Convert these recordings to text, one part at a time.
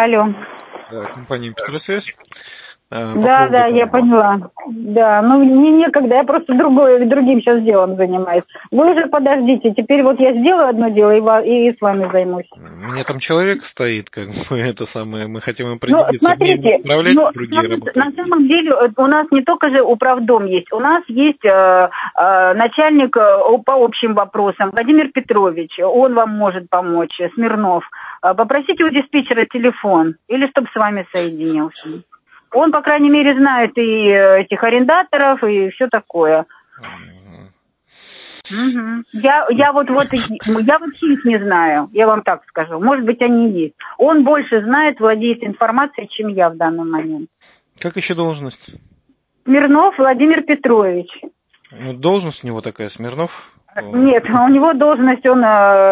Алло. Компания «Петросвязь». Да, я поняла. Да, ну мне некогда, я просто другим сейчас делом занимаюсь. Вы уже подождите, теперь вот я сделаю одно дело и с вами займусь. У меня там человек стоит, как бы, это самое, мы хотим определиться, Смотрите, мне управлять, другие работают. На самом деле у нас не только же управдом есть, у нас есть начальник по общим вопросам, Владимир Петрович, он вам может помочь, Смирнов. Попросите у диспетчера телефон, или чтобы с вами соединился. Он, по крайней мере, знает и этих арендаторов, и все такое. Угу. Я вообще их не знаю, я вам так скажу. Может быть, они есть. Он больше знает, владеет информацией, чем я в данный момент. Как еще должность? Смирнов Владимир Петрович. Ну, должность у него такая, Смирнов? Нет, у него должность, он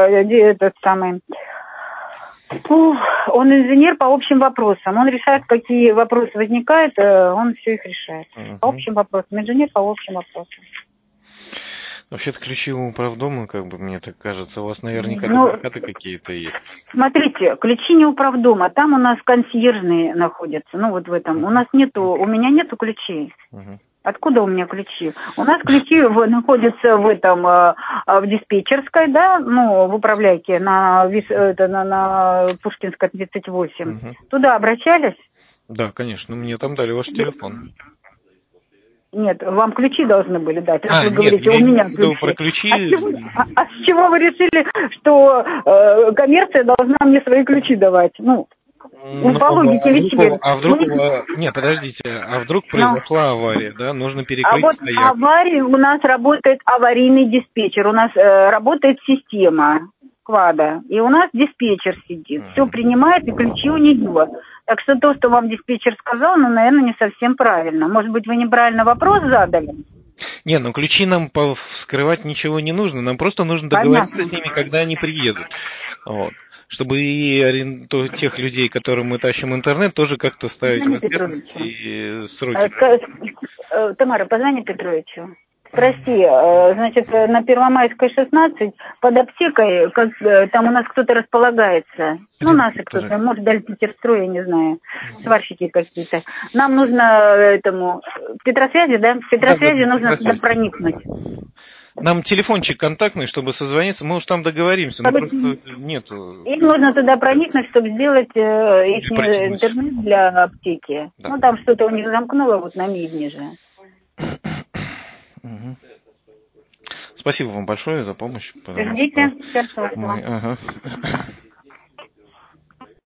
он инженер по общим вопросам. Он решает, какие вопросы возникают, он все их решает. По общим вопросам. Инженер по общим вопросам. Вообще-то ключи у управдома, как бы, мне так кажется, у вас наверняка адвокаты какие-то есть. Смотрите, ключи не управдома, там у нас консьержные находятся, ну вот в этом. У меня нету ключей. Откуда у меня ключи? У нас ключи находятся в диспетчерской, да, ну, в управляйке на Пушкинская 38. Туда обращались? Да, конечно, мне там дали ваш телефон. Нет, вам ключи должны были дать. Раз вы нет, говорите, у меня ключи. Про ключи. А с чего вы решили, что коммерция должна мне свои ключи давать? Ну, по логике вещей. Нет, подождите, а вдруг произошла авария, да? Нужно перекрыть стоянку. А вот аварии у нас работает аварийный диспетчер, у нас работает система КВАДа, и у нас диспетчер сидит, все принимает, и ключи у нее. Так что то, что вам диспетчер сказал, наверное, не совсем правильно. Может быть, вы неправильно вопрос задали? Не, ну ключи нам вскрывать ничего не нужно, нам просто нужно договориться с ними, когда они приедут. Вот. Чтобы и тех людей, которым мы тащим интернет, тоже как-то ставить в известность и сроки. Тамара, позвони Петровичу. Прости, значит, на Первомайской 16 под аптекой, там у нас кто-то располагается. Ну, наши кто-то, может, даже Питерстрой, я не знаю, сварщики какие-то. Нам нужно Петросвязи, да? Петросвязи нужно туда проникнуть. Нам телефончик контактный, чтобы созвониться, мы уж там договоримся, но просто нету. Им нужно туда проникнуть, чтобы сделать их интернет для аптеки. Да. Ну, там что-то у них замкнуло, вот на Мидне же. Спасибо вам большое за помощь. Ждите, сейчас.